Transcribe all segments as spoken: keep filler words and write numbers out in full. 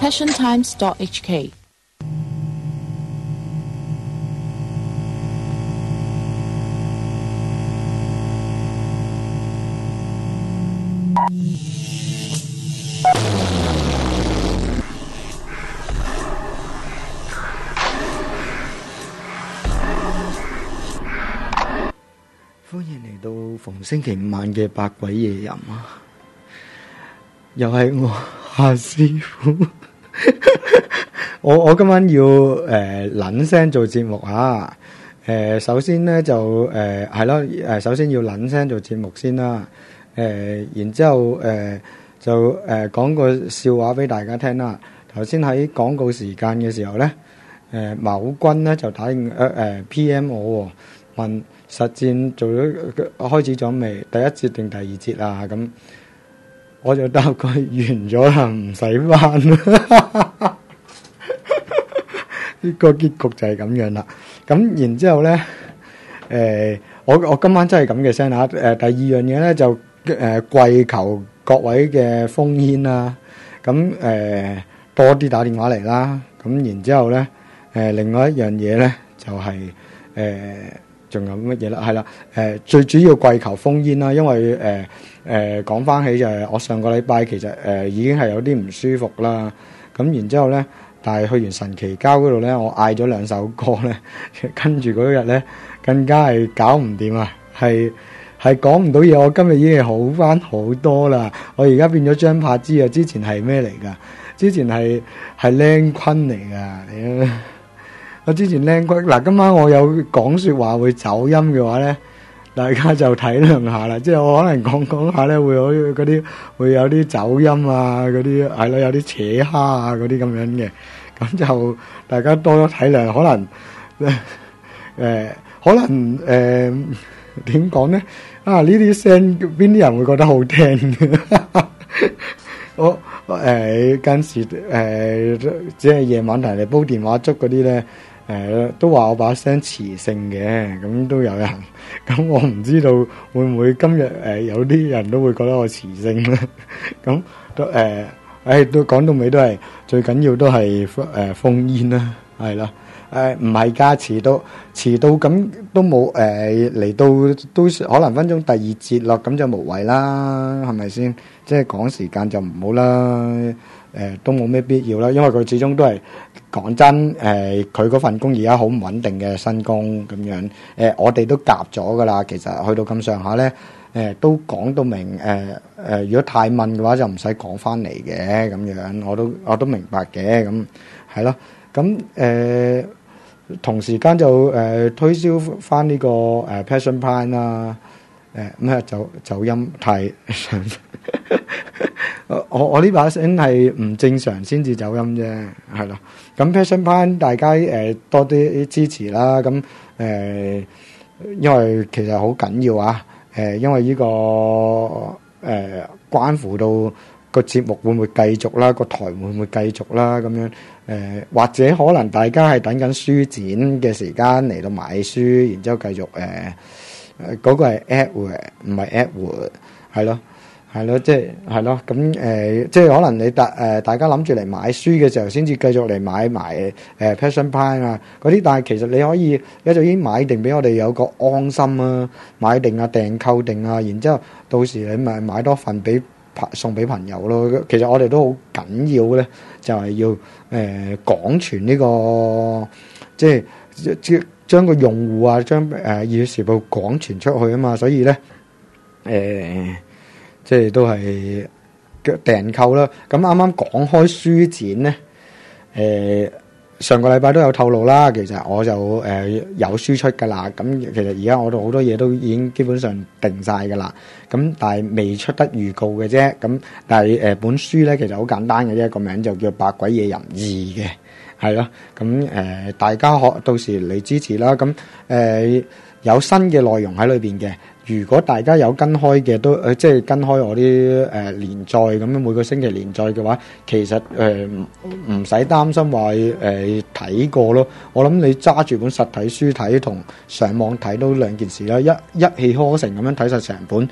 passion times dot h k。 歡迎嚟到逢星期五晚嘅百鬼夜吟啊！又係我夏師傅，我我今晚要誒撚聲做節目啊！誒、呃，首先咧就誒係咯，誒、呃、首先要撚聲做節目先啦。誒、呃，然之後誒、呃、就誒講、呃、個笑話俾大家聽啦。頭先喺廣告時間嘅時候咧，誒、呃、某君咧就打誒誒 P M 我問。實戰做咗開始咗未？第一節定第二節啊？咁我就答佢完咗啦，唔使翻啦。呢個結局就係咁樣啦。咁然之後咧，誒、呃、我我今晚真係咁嘅聲啊！誒、呃、第二樣嘢咧就誒跪、呃、求各位嘅烽煙啦。咁誒、呃、多啲打電話嚟啦。咁然之後咧，誒、呃、另外一樣嘢咧就係、是、誒。呃仲有乜嘢啦？係啦，誒、呃、最主要跪求烽煙啦，因為誒誒講翻起就係我上個禮拜其實誒、呃、已經係有啲唔舒服啦。咁然之後咧，但係去完神奇膠嗰度咧，我嗌咗兩首歌咧，跟住嗰日咧更加係搞唔掂啊！係係講唔到嘢，我今日已經好翻好多啦。我而家變咗張柏芝啊！之前係咩嚟㗎？之前係係靚坤嚟㗎。我之前靚坤嗱，今晚我有講説話會走音嘅話咧，大家就體諒下啦。即係我可能講講下咧，會有嗰啲會有啲走音啊，嗰啲係咯，有啲扯蝦啊嗰啲咁樣嘅，咁就大家多多體諒。可能誒、呃，可能誒點講咧？啊，呢啲聲邊啲人會覺得好聽嘅。我誒間時誒只係夜晚同人哋煲電話粥嗰啲咧。誒、呃、都話我把聲磁性嘅，咁都有人，咁我唔知道會唔會今日誒、呃、有啲人都會覺得我磁性咧，咁都誒，誒、呃、都講到尾都係最緊要都係誒烽煙啦，係啦，誒唔係加遲到遲到咁都冇誒嚟到都可能分鐘第二節咯，咁就無謂啦，係咪先？即係講時間就唔好啦，誒、呃、都冇咩必要啦，因為佢始終都係。講真，誒佢嗰份工而家好唔穩定嘅新工咁樣，誒、呃、我哋都夾咗噶啦。其實去到咁上下咧，誒、呃、都講到明，誒、呃、誒、呃、如果太問嘅話就唔使講翻嚟嘅咁樣，我都我都明白嘅，咁係咯。咁誒、呃、同時間就誒、呃、推銷翻呢、這個誒、呃、Passion Pine 啦，誒咩走走音太我我我呢把聲係唔正常先至走音啫，係咯。咁 Passion Pine 大家誒、呃、多啲支持啦。咁誒、呃，因為其實好緊要啊。誒、呃，因為呢、這個誒、呃、關乎到個節目會唔會繼續啦，個台會唔會繼續啦，咁樣誒、呃，或者可能大家係等緊書展嘅時間嚟到買書，然之後繼續誒誒嗰個係 Edward 唔係 Edward 係咯。係咯，即係係咯，咁誒、呃，即係可能你大誒、呃、大家諗住嚟買書嘅時候，先至繼續嚟買埋誒、呃、Passion Pine 啊嗰啲，但係其實你可以一早已經買定俾我哋有個安心啊，買定啊訂購定啊，然之後到時你咪買多份俾送俾朋友咯。其實我哋都好緊要咧，就係、是、要誒、呃、廣傳呢、這個即係即將個用戶啊，將誒《熱血時報》廣傳出去啊嘛，所以咧誒。呃即係都係訂購啦。咁啱啱講開書展咧，誒、呃、上個禮拜都有透露啦。其實我就誒、呃、有書出㗎啦。咁其實而家我哋好多嘢都已經基本上定晒㗎啦。咁但係未出得預告嘅啫。咁但係誒、呃、本書咧其實好簡單嘅啫，個名就叫《百鬼夜吟二》嘅，係咯。咁誒、呃、大家可到時嚟支持啦。咁誒、呃、有新嘅內容喺裏邊嘅。如果大家有跟開嘅都誒，即係跟開我啲誒、呃、連載咁樣每個星期連載嘅話，其實誒唔唔使擔心話誒睇過咯。我諗你揸住本實體書睇同上網睇都兩件事啦，一一氣呵成咁樣睇晒成本，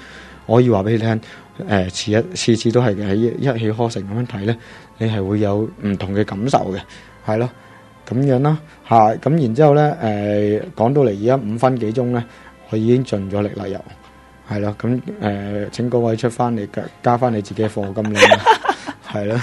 我可以話俾你聽，誒、呃、次一次次都係嘅，喺一氣呵成咁樣睇咧，你係會有唔同嘅感受嘅，係咯，咁樣啦嚇。咁、啊、然之後咧，誒、呃、講到嚟而家五分幾鐘咧，我已經盡咗力啦，又係咯。咁誒、呃、請各位出翻嚟加加翻你自己嘅課金啦，係咯。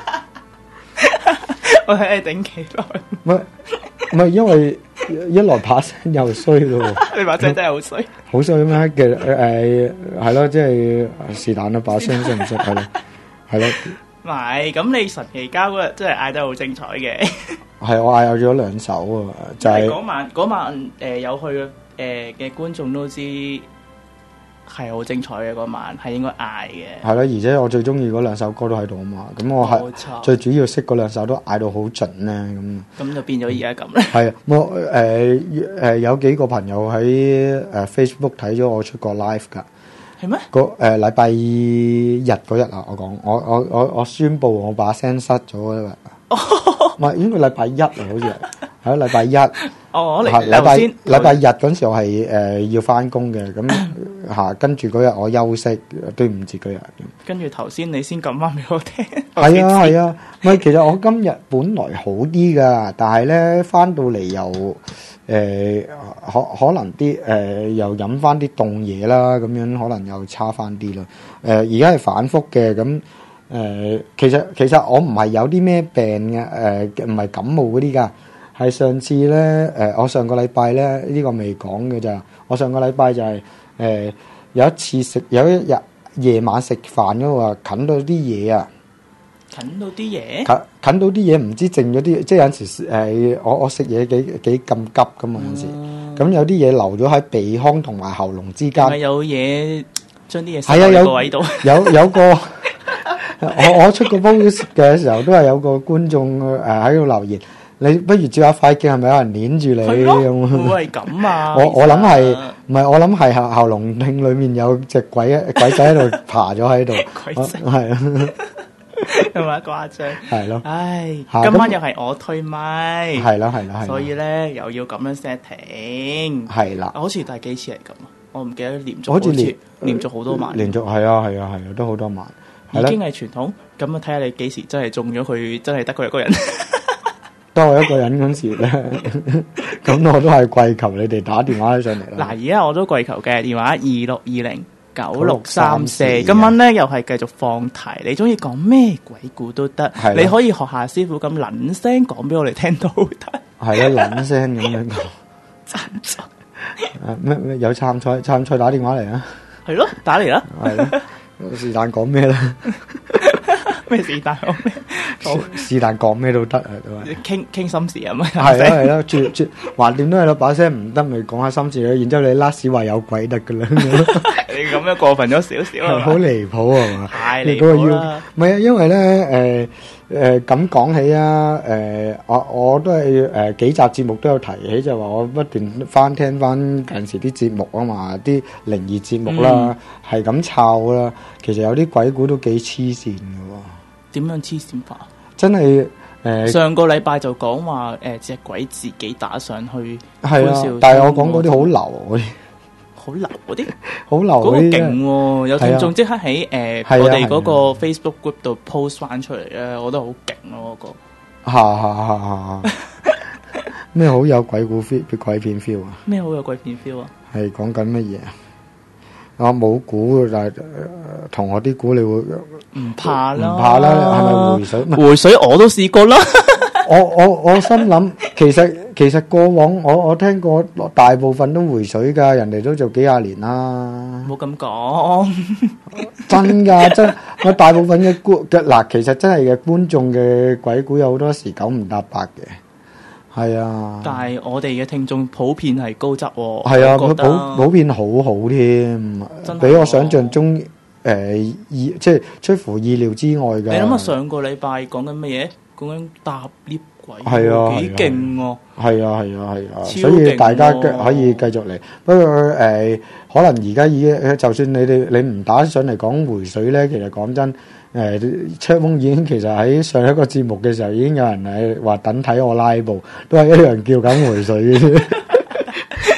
我睇你頂幾耐？ 唔係唔係，因為一來把聲又衰咯， 你把聲真係好衰， 好衰咩嘅？誒係咯，即係是但啦，把聲識唔識係咯，係咯。 唔係，咁你神奇交嗰日真係嗌得好精彩嘅。 係我嗌咗兩首啊，就係、是、 嗰晚嗰晚誒、呃、有去誒嘅、呃、觀眾都知。係好精彩嘅嗰晚，係應該嗌嘅。係咯，而且我最中意嗰兩首歌都喺度啊嘛。咁我係最主要識嗰兩首都嗌到好盡咧。咁咁就變咗而家咁咧。 係啊，我誒誒有幾個朋友喺誒 Facebook 睇咗我出過 live 㗎。係咩？個誒禮拜日嗰日啊，我講我我我我宣佈我把聲失咗嗰日。唔係應該禮拜一啊，好似係係咯禮拜一。 哦，你禮拜禮拜日嗰陣時候係誒要翻工嘅，咁嚇跟住嗰日我休息，對唔住嗰日。 跟住頭先你先撳翻俾我聽。 係啊係啊，唔係其實我今日本來好啲噶，但係咧翻到嚟又誒可可能啲誒又飲翻啲凍嘢啦，咁樣可能又差翻啲咯。誒而家係反覆嘅，咁誒其實其實我唔係有啲咩病嘅，誒唔係感冒嗰啲噶。係上次咧，誒、呃、我上個禮拜咧呢、呢個未講嘅咋。我上個禮拜就係、是、誒、呃、有一次食有一日夜晚食飯嗰度啊，啃到啲嘢啊， 啃到啲嘢， 啃啃到啲嘢唔知剩咗啲，即係有陣時誒、呃、我我食嘢幾幾咁急噶嘛，有陣時咁有啲嘢留咗喺鼻腔同埋喉嚨之間， 係咪有嘢將啲嘢係啊，有個位度有有個我我出個 post 嘅時候都係有個觀眾誒喺度留言。你不如照下塊鏡，係咪有人捏住你咁？ 會係咁啊！ 我我諗係唔係？我諗係喉喉嚨聽裏面有隻鬼鬼仔喺度爬咗喺度。 鬼仔係啊， 係咪誇張？ 係咯。 唉，今晚又係我推咪。 係啦係啦係。 所以咧又要咁樣 setting。 係啦。 好似第幾次係咁啊？我唔記得連續。 好似連連續好多晚。 連續係啊係啊係啊，都好多晚。 已經係傳統。咁啊，睇下你幾時真係中咗佢，真係得佢一個人。 當我一個人嗰時咧，咁我都係跪求你哋打電話上嚟啦。 嗱，而家我都跪求嘅電話二六二零九六三四。今晚咧又係繼續放題，你中意講咩鬼故都得，你可以學下師傅咁撚聲講俾我哋聽都得。係啦，撚聲咁樣講。 參賽誒咩咩有參賽參賽打電話嚟啊？ 係咯，打嚟啦。係咯， 是但講咩啦？ 咩是但講咩？好， 是但講咩都得啊，都係傾傾心事啊嘛。 係啦係啦，絕絕橫掂都係咯，把聲唔得咪講下心事咯。然之後你 last 話有鬼得噶啦，你咁樣過分咗少少啊， 好離譜啊嘛， 太離譜啦。 唔係啊，因為咧誒誒咁講起啊，誒我我都係誒幾集節目都有提起，就話我不斷翻聽翻近時啲節目啊嘛，啲靈異節目啦，係咁抄啦，其實有啲鬼故都幾黐線嘅喎。點樣黐線法？ 真係誒、呃， 上個禮拜就講話誒隻鬼自己打上去， 係啊，但係我講嗰啲好流嗰啲， 好流嗰啲， 好流嗰啲，嗰個勁喎！有聽眾即刻喺誒我哋嗰個 Facebook group 度 post 翻出嚟咧，我覺得好勁咯嗰個。 嚇嚇嚇嚇！咩好有鬼故 feel？鬼片 feel 啊？ 咩好有鬼片 feel 啊？ 係講緊乜嘢啊？我冇估，但係同我啲估你會唔怕啦？ 唔怕啦？係咪回水？ 回水我都試過啦。 我我我心諗，其實其實過往我我聽過大部分都回水噶，人哋都做幾廿年啦。 冇咁講， 真噶真。我大部分嘅觀嘅嗱，其實真係嘅觀眾嘅鬼故有好多時九唔搭八嘅。係啊， 但係我哋嘅聽眾普遍係高質喎。 係啊，佢普普遍好好添，比我想象中誒意即係出乎意料之外嘅。 你諗下上個禮拜講緊乜嘢？講緊搭 lift 鬼， 係啊， 幾勁喎！ 係啊係啊係啊，所以大家可以繼續嚟。不過誒，可能而家已經，就算你哋你唔打上嚟講回水咧，其實講真。誒，卓峰已經其實喺上一個節目嘅時候已經有人係話等睇我拉布，都係一樣叫緊回水嘅啫。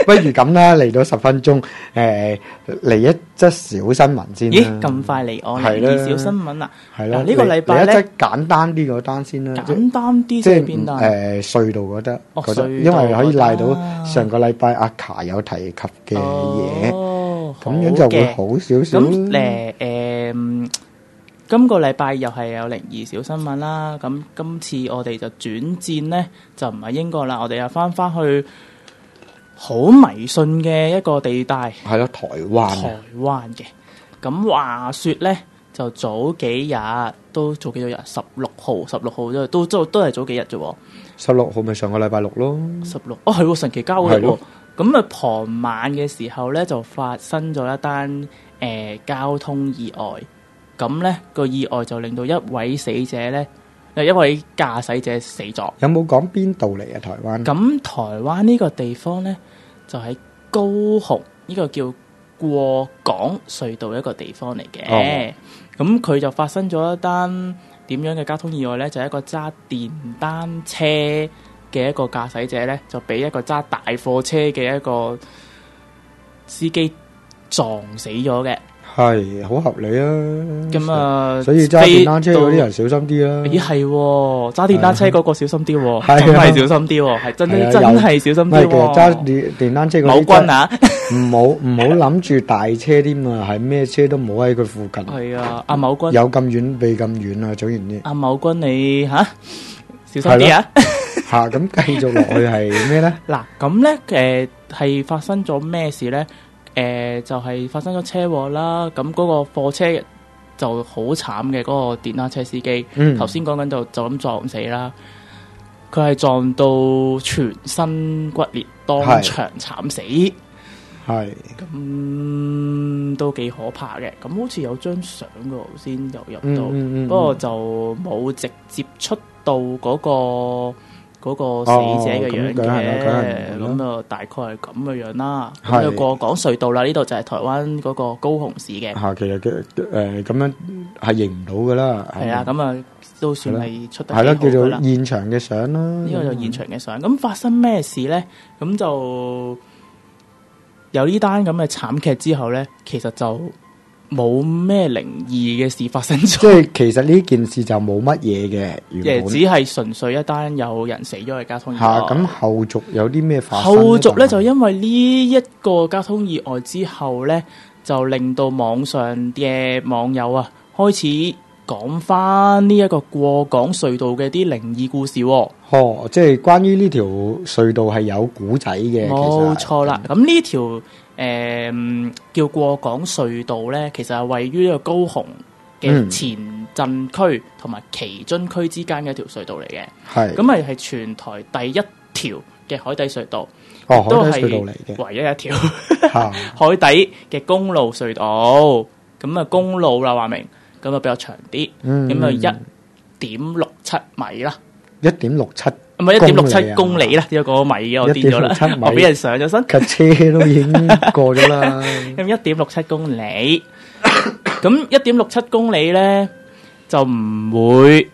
不如咁啦，嚟到十分鐘，誒嚟一則小新聞先啦。 咦，咁快嚟我嚟啲小新聞啦？ 係啦， 呢個禮拜咧， 嚟一則簡單啲嗰單先啦。 簡單啲即係邊單？ 誒隧道嗰得， 哦， 覺得隧道因為可以賴到上個禮拜阿卡有提及嘅嘢，咁樣就會好少少。 咁誒誒。今個禮拜又係有靈異小新聞啦，咁今次我哋就轉戰呢，就唔係英國啦，我哋又翻翻去好迷信嘅一個地帶， 係咯，台灣。 台灣嘅，咁話說呢，就早幾日都早幾多日，十六號，十六號都都都係早幾日啫。 十六號咪上個禮拜六咯。 十六哦，係喎，神奇交嘅喎。咁啊，傍晚嘅時候呢，就發生咗一單誒、呃、交通意外。咁咧個意外就令到一位死者咧，誒一位駕駛者死咗。 有冇講邊度嚟啊？台灣？ 咁台灣呢個地方咧，就喺高雄呢個叫過港隧道一個地方嚟嘅。咁佢、哦、就發生咗一單點樣嘅交通意外咧？就係一個揸電單車嘅一個駕駛者咧，就俾一個揸大貨車嘅一個司機撞死咗嘅。 係好合理啊！ 咁啊， 所以揸電單車嗰啲人小心啲啦。咦， 係揸電單車嗰個小心啲，真係小心啲，係真真真係小心啲。 其實揸電電單車嗰啲某君啊， 唔好唔好諗住大車添啊，係咩車都唔好喺佢附近。 係啊，阿某君有咁遠避咁遠啊，總言之。 阿某君你吓小心啲啊！ 吓，咁繼續落去係咩咧？嗱， 咁咧誒係發生咗咩事咧？誒、呃、就係、是、發生咗車禍啦，咁嗰個貨車就好慘嘅，嗰、那個電單車司機，頭先講緊就就咁撞死啦，佢係撞到全身骨裂，當場慘死，係咁都幾可怕嘅。咁好似有張相嘅先又入到，嗯嗯嗯、不過就冇直接出到嗰、那個。嗰個死者嘅樣嘅，咁啊大概係咁嘅樣啦。咁就過港隧道啦，呢度就係台灣嗰個高雄市嘅。嚇，其實嘅誒咁樣係認唔到噶啦。 係啊，咁啊都算係出得幾好噶啦。 係咯，叫做現場嘅相啦。 呢個就現場嘅相。咁發生咩事咧？咁就有呢單咁嘅慘劇之後咧，其實就冇咩靈異嘅事發生咗， 即係其實呢件事就冇乜嘢嘅， 原本只係純粹一單有人死咗嘅交通意外。 嚇，咁後續有啲咩發生？ 後續咧就因為呢一個交通意外之後咧，就令到網上嘅網友啊開始講翻呢一個過港隧道嘅啲靈異故事。 哦，即係關於呢條隧道係有古仔嘅， 冇錯啦。咁呢條誒叫過港隧道咧，其實係位於呢個高雄嘅前鎮區同埋旗津區之間嘅一條隧道嚟嘅。係咁係係全台第一條嘅海底隧道， 哦，海底隧道嚟嘅， 唯一一條海底嘅公路隧道。咁啊，公路啦話明，咁啊比較長啲，咁啊一點六七米啦。一點六七，唔係一點六七公里啦，有個米嘅我跌咗啦，我俾人上咗身， 架車都已經過咗啦。 咁一點六七公里，咁一點六七公里咧就唔會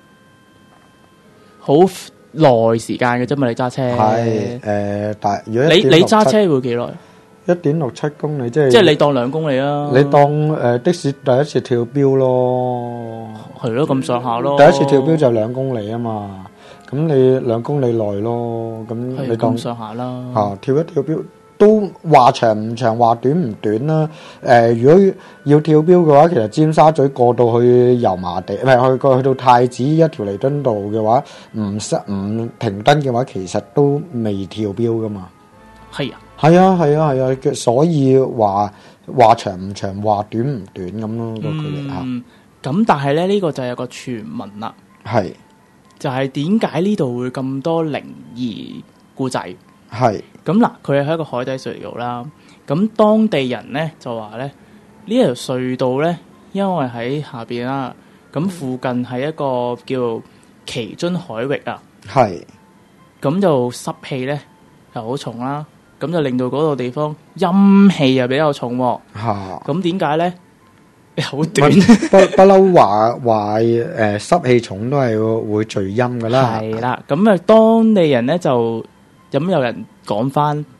好耐時間嘅啫嘛，你揸車係誒，但如果你你揸車會幾耐？ 一點六七公里即係即係你當兩公里啦。 你當誒的士第一次跳標咯， 係咯，咁上下咯。 第一次跳標就兩公里啊嘛，咁你兩公里內咯，咁你當上下啦。 啊，跳一跳標都話長唔長，話短唔短啦。誒，如果要跳標嘅話，其實尖沙咀過到去油麻地，唔係去過去到太子一條彌敦道嘅話，唔塞唔停燈嘅話，其實都未跳標噶嘛。 係啊。 係啊係啊係啊，所以話話長唔長，話短唔短咁咯個距離吓。 咁但係咧呢個就有個傳聞啦，係就係點解呢度會咁多靈異故仔？係咁嗱，佢係一個海底隧道啦。咁當地人咧就話咧呢條隧道咧，因為喺下邊啦，咁附近係一個叫旗津海域啊，係咁就濕氣咧又好重啦。咁就令到嗰個地方陰氣又比較重喎。嚇！咁點解咧？好短，不不嬲話話誒濕氣重都係會聚陰噶啦。 係啦，咁啊當地人咧就咁有人講翻，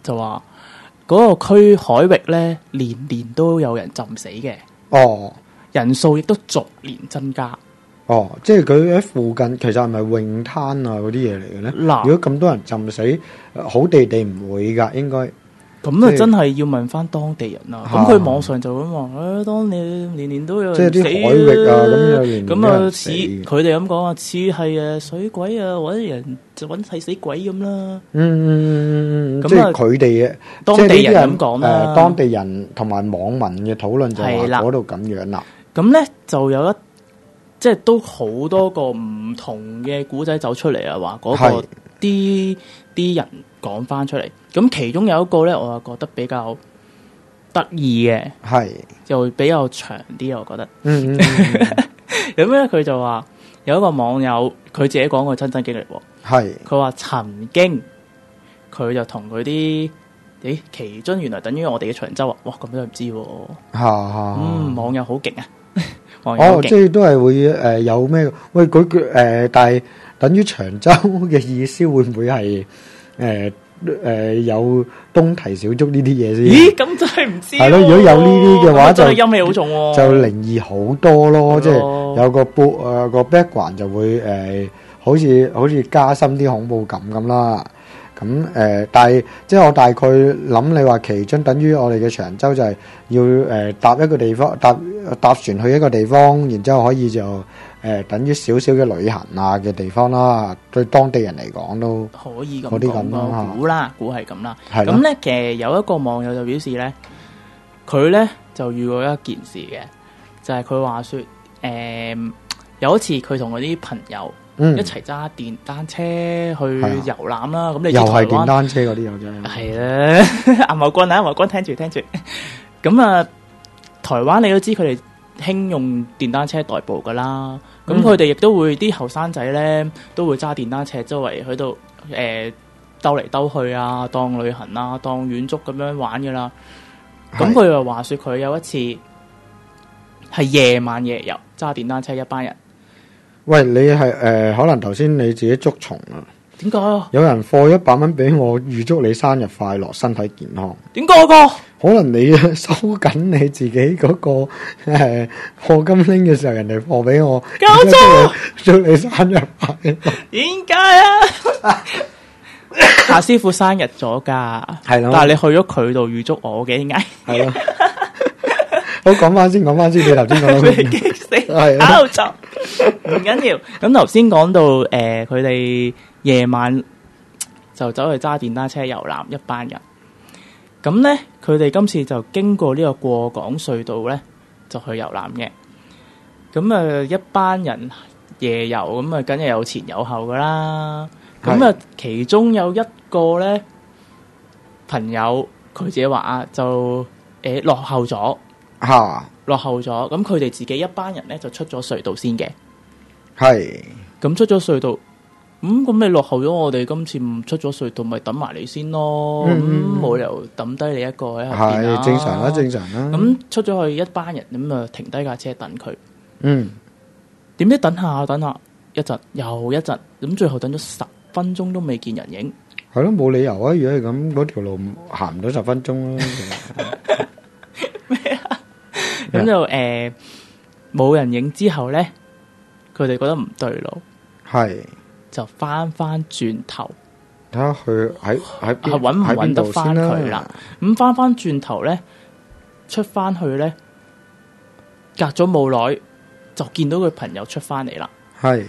就話嗰個區海域咧年年都有人浸死嘅。 哦， 人數亦都逐年增加。 哦，即係佢喺附近，其實係咪泳灘啊嗰啲嘢嚟嘅咧？嗱，如果咁多人浸死，好地地唔會㗎，應該。 咁啊，真係要問翻當地人啦。咁佢網上就咁話，誒，當你年年都有人死， 即係啲海域啊，咁有年咁啊，似佢哋咁講啊，似係誒水鬼啊，或者人就揾替死鬼咁啦。嗯嗯嗯，即係佢哋嘅當地人咁講啦。 誒，當地人同埋網民嘅討論就話嗰度咁樣啦。 咁咧就有一即係都好多個唔同嘅古仔走出嚟啊，話嗰個啲啲人講翻出嚟。咁其中有一個咧，我又覺得比較得意嘅，係就比較長啲，我覺得。嗯嗯。咁咧，佢就話有一個網友，佢自己講個親身經歷喎。係。佢話曾經佢就同佢啲誒奇津，原來等於我哋嘅長洲啊！哇，咁都唔知喎。嚇嚇。嗯，網友好勁啊！網友好勁。哦，即係都係會誒有咩？喂，佢佢誒，但係等於長洲嘅意思會唔會係誒？誒、呃，有東堤小築呢啲嘢先？ 咦，咁真係唔知。係咯，如果有呢啲嘅話就， 就陰氣好重，啊， 就靈異好多咯。即係有個背誒個 background 就會誒、呃，好似好似加深啲恐怖感咁啦。咁誒、呃，但係即係我大概諗，你話奇津等於我哋嘅長洲就係要誒、呃、搭一個地方，搭搭船去一個地方，然之後可以就誒、呃、等於少少嘅旅行啊嘅地方啦。對當地人嚟講都可以咁講咯，估啦，估係咁啦。咁咧，其實有一個網友就表示咧，佢咧就遇過一件事嘅，就係、是、佢話說誒、呃、有一次佢同嗰啲朋友。嗯、一齊揸電單車去遊覽啦，咁、啊、你知又係電單車嗰啲又真係係啦，阿茂君啊，阿茂君聽住聽住，咁啊，台灣你都知佢哋興用電單車代步噶啦，咁佢哋亦都會啲後生仔咧都會揸電單車周圍喺度誒兜嚟兜去啊，當旅行啊，當遠足咁樣玩噶啦。咁佢又話說佢有一次係夜晚夜遊揸電單車一班人。 喂，你係誒、呃，可能頭先你自己捉蟲啊？ 點解？ 有人貨一百蚊俾我，預祝你生日快樂，身體健康。 點解個？ 可能你收緊你自己嗰、那個誒貨金拎嘅時候，人哋貨俾我， 搞錯， 祝你生日快樂。 點解啊？夏師傅生日咗噶，係咯，但係你去咗佢度預祝我嘅，點解？係咯。 好，講翻先，講翻先，你頭先講到俾激死，係啊，就唔緊要。咁頭先講到誒，佢哋夜晚就走去揸電單車遊覽一班人。咁咧，佢哋今次就經過呢個過港隧道咧，就去遊覽嘅。咁啊，一班人夜遊，咁啊，梗係有前有後噶啦。咁啊，其中有一個咧朋友，佢自己話啊，就誒落後咗。吓、啊，落後咗，咁佢哋自己一班人咧就出咗隧道先嘅，係，咁出咗隧道，咁咁你落後咗，我哋今次唔出咗隧道，咪等埋你先咯，咁、嗯、冇、嗯、理由抌低你一個喺後邊啦，係正常啦，正常啦，咁出咗去一班人，咁啊停低架車等佢，嗯，點知等下等下一陣又一陣，咁最後等咗十分鐘都未見人影，係咯，冇理由啊，如果係咁，嗰條路行唔到十分鐘啦。咩啊？咁就誒冇、呃、人影之後咧，佢哋覺得唔對路，係就翻翻轉頭睇下佢喺喺邊，係搵唔搵得翻佢啦。咁翻翻轉頭咧，出翻去咧，隔咗冇耐就見到佢朋友出翻嚟啦。係誒、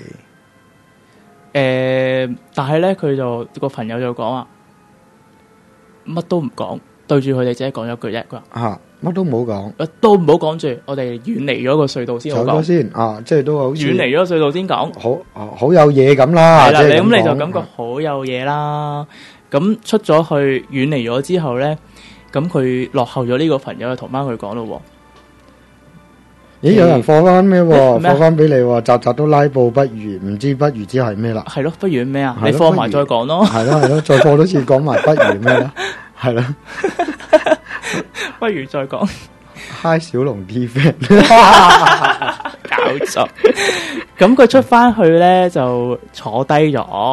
呃，但係咧佢就個朋友就講話乜都唔講，對住佢哋自己講咗句啫，佢話吓。乜都唔好講，都唔好講住，我哋遠離咗個隧道先好講。走咗先啊，即係都好遠離咗隧道先講，好好有嘢咁啦。係啦，你咁你就感覺好有嘢啦。咁出咗去遠離咗之後咧，咁佢落後咗呢個朋友就同翻佢講咯。咦，有人放翻咩？放翻俾你，集集都拉布不如，唔知不如之係咩啦？係咯，不如咩啊？你放埋再講咯。係咯係咯，再放多次講埋不如咩啦？係咯。不如再講 Hi 小龍 T V 搞錯。咁佢出翻去咧就坐低咗，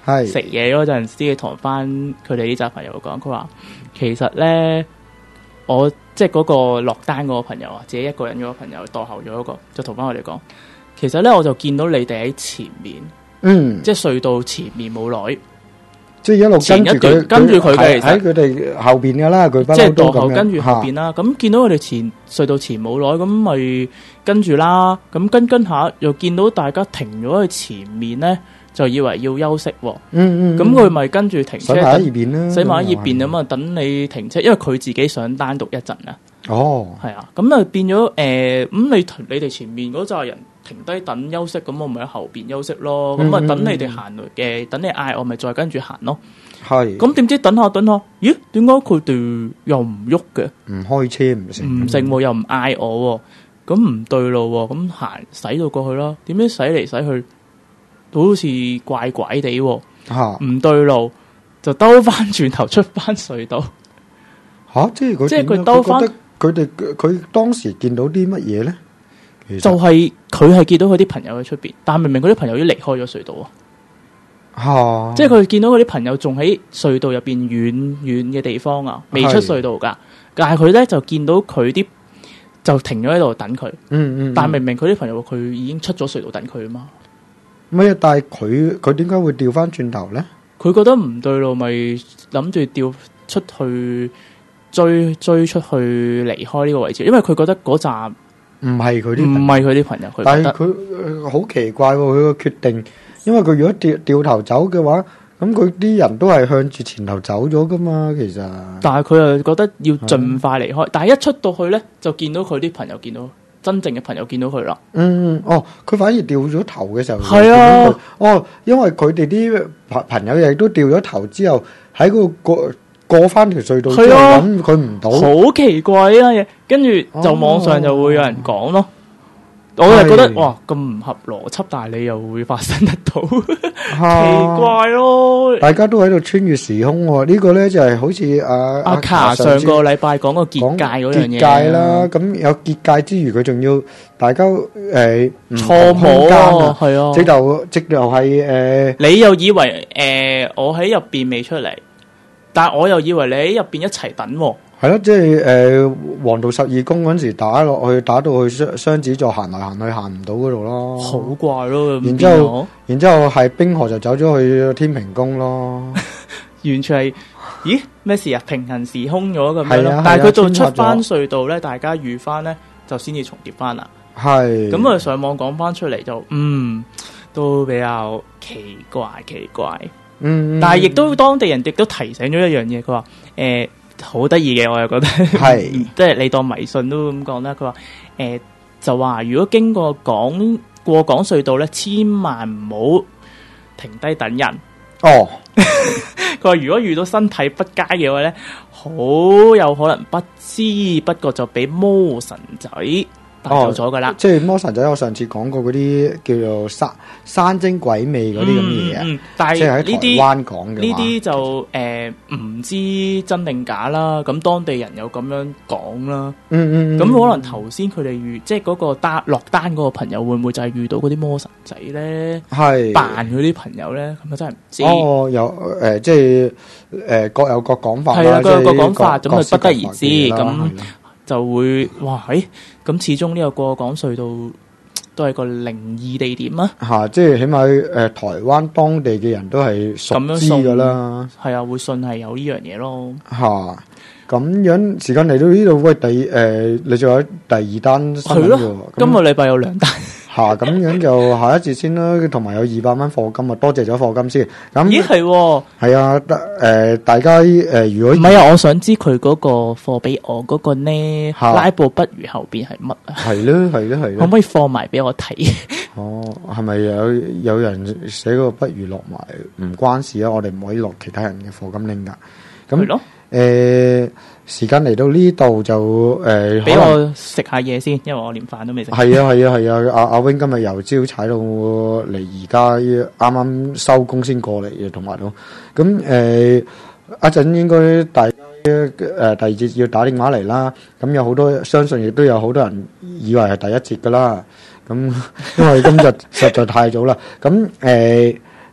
食嘢嗰陣時，同翻佢哋呢紮朋友講，佢話其實咧，我即係嗰個落單嗰個朋友啊，自己一個人嗰個朋友墮後咗嗰個，就同翻我哋講，其實咧我就見到你哋喺前面，嗯，即係隧道前面冇耐。即係一路跟住佢，跟住佢嘅喺佢哋後邊噶啦，佢即係墮後跟住後邊啦。咁見到佢哋前隧道前冇耐，咁咪跟住啦。咁跟跟下又見到大家停咗喺前面咧，就以為要休息。嗯嗯。咁佢咪跟住停車，洗埋喺二邊啦，洗埋喺二邊咁啊，等你停車，因為佢自己想單獨一陣啊。哦，係啊。咁啊變咗誒，咁你你哋前面嗰扎人停低等休息，咁我咪喺後邊休息咯。咁啊、嗯、等你哋行嘅，等你嗌我咪再跟住行咯。係。咁點知等下等下，咦？點解佢哋又唔喐嘅？唔開車唔成，唔成又唔嗌我，咁唔對路。咁行駛到過去啦，點知駛嚟駛去，好似怪怪地，吓唔對路，就兜翻轉頭出翻隧道。吓、啊，即係佢，即係佢兜翻，佢哋佢當時見到啲乜嘢咧？就係佢係見到佢啲朋友喺出邊，但明明佢啲朋友已經離開咗隧道啊！吓，即係佢見到佢啲朋友仲喺隧道入邊遠遠嘅地方啊，未出隧道噶。但係佢咧就見到佢啲就停咗喺度等佢。嗯嗯。但明明佢啲朋友佢已經出咗隧道等佢啊嘛。咩？但係佢佢點解會調翻轉頭咧？佢覺得唔對路，咪諗住調出去追追出去離開呢個位置，因為佢覺得嗰站。唔係佢啲，唔係佢啲朋友。佢但係佢好奇怪喎，佢個決定，因為佢如果掉掉頭走嘅話，咁佢啲人都係向住前頭走咗噶嘛，其實。但係佢又覺得要盡快離開，但係一出到去咧，就見到佢啲朋友，見到真正嘅朋友見到佢啦。嗯，哦，佢反而掉咗頭嘅時候，係啊，哦，因為佢哋啲朋朋友亦都掉咗頭之後喺嗰個。過翻條隧道之後揾佢唔到，好奇怪啊嘢，跟住就網上就會有人講咯。哦、我就覺得哇咁唔合邏輯，但係你又會發生得到，啊、奇怪咯。大家都喺度穿越時空喎，呢、這個咧就係好似阿阿卡上個禮拜講個結界嗰樣嘢結界啦。咁有結界之餘，佢仲要大家誒錯冇啊，係啊，直頭直頭係誒，你又以為誒、呃、我喺入邊未出嚟？但係我又以為你喺入邊一齊等喎、啊，係咯，即係誒黃道十二宮嗰陣時打落去，打到去雙雙子座行嚟行去行唔到嗰度咯，好怪咯。然之後，然之後係冰河就走咗去天平宮咯，完全係，咦咩事啊？平行時空咗咁樣咯。啊、但係佢到出翻隧道咧，大家遇翻咧就先至重疊翻啦。係咁啊，上網講翻出嚟就嗯都比較奇怪奇怪。嗯，但係亦都當地人亦都提醒咗一樣嘢，佢話誒好得意嘅，我又覺得係，即係你當迷信都咁講啦。佢話誒就話如果經過港過港隧道咧，千萬唔好停低等人。哦，佢話如果遇到身體不佳嘅話咧，好有可能不知不覺就俾魔神仔帶走咗噶啦。即係魔神仔，我上次講過嗰啲叫做山山精鬼魅嗰啲咁嘅嘢，嗯嗯、但係即係喺台灣講嘅呢啲就誒唔、呃、知真定假啦。咁當地人有咁樣講啦。嗯嗯，咁、嗯、可能頭先佢哋遇即係嗰個單落單嗰個朋友，會唔會就係遇到嗰啲魔神仔咧？係扮佢啲朋友咧？咁啊真係唔知。哦，有誒、呃，即係誒、呃、各有各講法啦。係啊，各有各講法，咁啊不得而知咁。就會哇，誒、欸，咁始終呢個過港隧道都係個靈異地點啊！吓、啊，即係起碼誒、呃，台灣當地嘅人都係熟知噶啦，係啊，會信係有呢樣嘢咯。吓、啊，咁樣時間嚟到呢度，喂，第誒、呃，你仲有第二單新聞喎？今個禮拜有兩單。吓，咁樣就下一節先啦，同埋有二百蚊課金啊，多謝咗課金先。咁咦係，係啊，誒、呃，大家誒、呃，如果唔係啊，我想知佢嗰個課俾我嗰個呢，拉布不如後邊係乜啊？係咯，係咯，係咯，可唔可以放埋俾我睇？哦，係咪有有人寫嗰個不如落埋？唔關事啊，我哋唔可以落其他人嘅課金拎噶。咁咯，誒、呃。時間嚟到呢度就誒，俾、呃、我食下嘢先，因為我連飯都未食。係啊係啊係啊！阿阿 wing 今日由朝踩到嚟，而家啱啱收工先過嚟嘅，同埋都咁誒，一陣應該大家誒、呃、第二節要打電話嚟啦。咁有好多，相信亦都有好多人以為係第一節噶啦。咁因為今日實在太早啦。咁誒。呃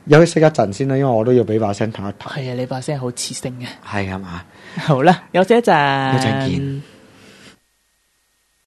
休息一陣先啦，因為我都要俾把聲唞一唞。 係啊，你把聲好磁性嘅。 係啊嘛。 好啦，休息一陣。 一陣見。